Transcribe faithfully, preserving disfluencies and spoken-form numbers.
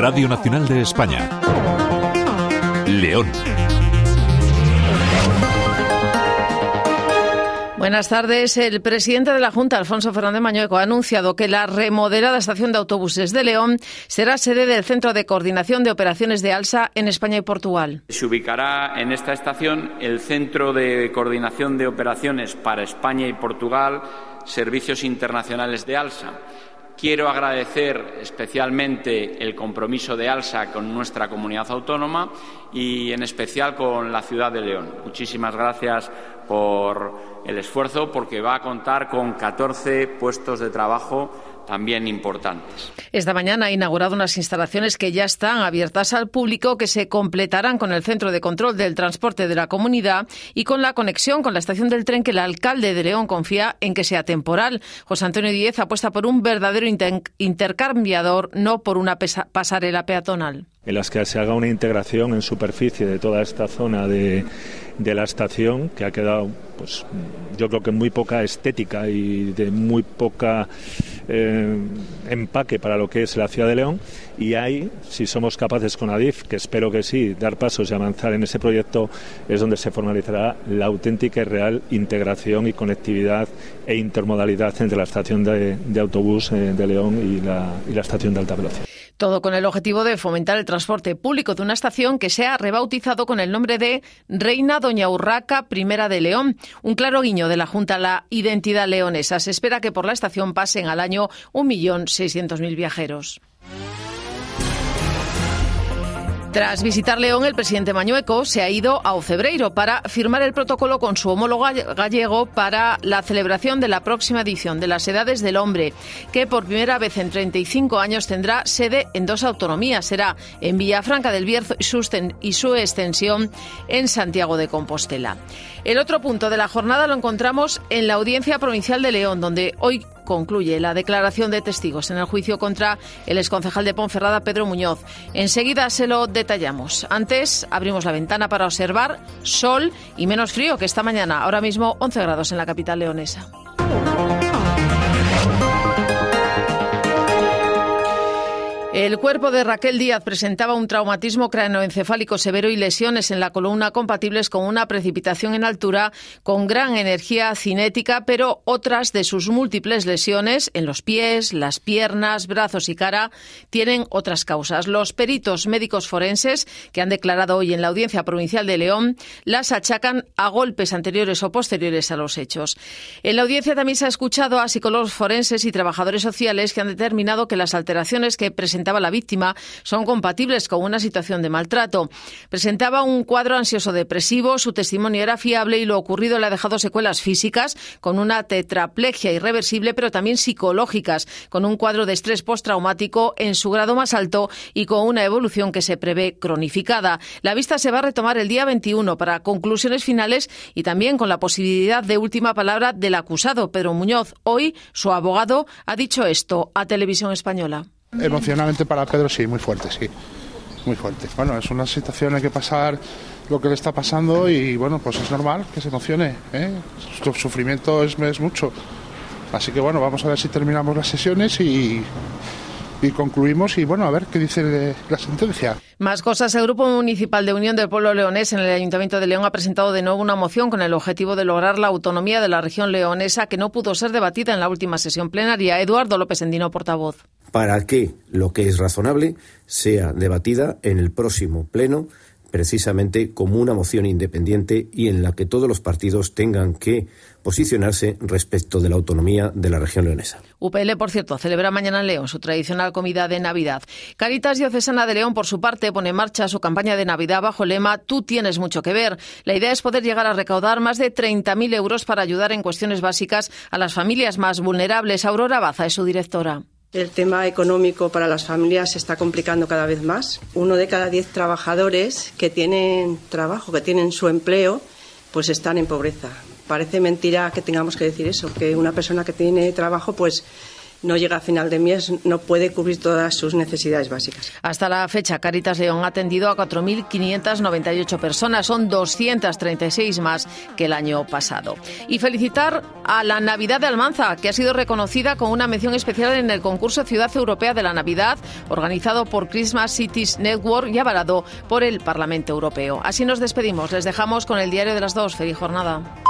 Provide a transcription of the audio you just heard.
Radio Nacional de España. León. Buenas tardes. El presidente de la Junta, Alfonso Fernández Mañueco, ha anunciado que la remodelada estación de autobuses de León será sede del Centro de Coordinación de Operaciones de ALSA en España y Portugal. Se ubicará en esta estación el Centro de Coordinación de Operaciones para España y Portugal, Servicios Internacionales de ALSA. Quiero agradecer especialmente el compromiso de ALSA con nuestra comunidad autónoma y en especial con la ciudad de León. Muchísimas gracias por el esfuerzo, porque va a contar con catorce puestos de trabajo también importantes. Esta mañana ha inaugurado unas instalaciones que ya están abiertas al público, que se completarán con el Centro de Control del Transporte de la Comunidad y con la conexión con la estación del tren, que el alcalde de León confía en que sea temporal. José Antonio Díez apuesta por un verdadero inter- intercambiador, no por una pesa- pasarela peatonal. En las que se haga una integración en superficie de toda esta zona de, de la estación, que ha quedado, pues, yo creo que muy poca estética y de muy poca eh, empaque para lo que es la ciudad de León. Y ahí, si somos capaces con Adif, que espero que sí, dar pasos y avanzar en ese proyecto, es donde se formalizará la auténtica y real integración y conectividad e intermodalidad entre la estación de, de autobús eh, de León y la, y la estación de alta velocidad. Todo con el objetivo de fomentar el transporte público de una estación que se ha rebautizado con el nombre de Reina Doña Urraca Primera de León. Un claro guiño de la Junta a la identidad leonesa. Se espera que por la estación pasen al año un millón seiscientos mil viajeros. Tras visitar León, el presidente Mañueco se ha ido a Ocebreiro para firmar el protocolo con su homólogo gallego para la celebración de la próxima edición de las Edades del Hombre, que por primera vez en treinta y cinco años tendrá sede en dos autonomías. Será en Villafranca del Bierzo y su extensión en Santiago de Compostela. El otro punto de la jornada lo encontramos en la Audiencia Provincial de León, donde hoy concluye la declaración de testigos en el juicio contra el exconcejal de Ponferrada, Pedro Muñoz. Enseguida se lo detallamos. Antes, abrimos la ventana para observar sol y menos frío que esta mañana. Ahora mismo once grados en la capital leonesa. El cuerpo de Raquel Díaz presentaba un traumatismo craneoencefálico severo y lesiones en la columna compatibles con una precipitación en altura con gran energía cinética, pero otras de sus múltiples lesiones en los pies, las piernas, brazos y cara tienen otras causas. Los peritos médicos forenses que han declarado hoy en la Audiencia Provincial de León las achacan a golpes anteriores o posteriores a los hechos. En la audiencia también se ha escuchado a psicólogos forenses y trabajadores sociales que han determinado que las alteraciones que presentaban la víctima son compatibles con una situación de maltrato. Presentaba un cuadro ansioso-depresivo, su testimonio era fiable y lo ocurrido le ha dejado secuelas físicas con una tetraplegia irreversible, pero también psicológicas, con un cuadro de estrés postraumático en su grado más alto y con una evolución que se prevé cronificada. La vista se va a retomar el día veintiuno para conclusiones finales y también con la posibilidad de última palabra del acusado, Pedro Muñoz. Hoy su abogado ha dicho esto a Televisión Española. Emocionalmente para Pedro sí, muy fuerte, sí, muy fuerte. Bueno, es una situación, hay que pasar lo que le está pasando y bueno, pues es normal que se emocione, ¿eh? Su sufrimiento es, es mucho. Así que bueno, vamos a ver si terminamos las sesiones y, y concluimos y bueno, a ver qué dice la sentencia. Más cosas. El Grupo Municipal de Unión del Pueblo Leonés en el Ayuntamiento de León ha presentado de nuevo una moción con el objetivo de lograr la autonomía de la región leonesa, que no pudo ser debatida en la última sesión plenaria. Eduardo López Endino, portavoz. Para que lo que es razonable sea debatida en el próximo pleno, precisamente como una moción independiente y en la que todos los partidos tengan que posicionarse respecto de la autonomía de la región leonesa. U P L, por cierto, celebra mañana en León su tradicional comida de Navidad. Cáritas Diocesana de León, por su parte, pone en marcha su campaña de Navidad bajo el lema Tú tienes mucho que ver. La idea es poder llegar a recaudar más de treinta mil euros para ayudar en cuestiones básicas a las familias más vulnerables. Aurora Baza es su directora. El tema económico para las familias se está complicando cada vez más. Uno de cada diez trabajadores que tienen trabajo, que tienen su empleo, pues están en pobreza. Parece mentira que tengamos que decir eso, que una persona que tiene trabajo pues no llega a final de mes, no puede cubrir todas sus necesidades básicas. Hasta la fecha, Cáritas León ha atendido a cuatro mil quinientas noventa y ocho personas, son doscientas treinta y seis más que el año pasado. Y felicitar a la Navidad de Almanza, que ha sido reconocida con una mención especial en el concurso Ciudad Europea de la Navidad, organizado por Christmas Cities Network y avalado por el Parlamento Europeo. Así nos despedimos, les dejamos con el Diario de las Dos. Feliz jornada.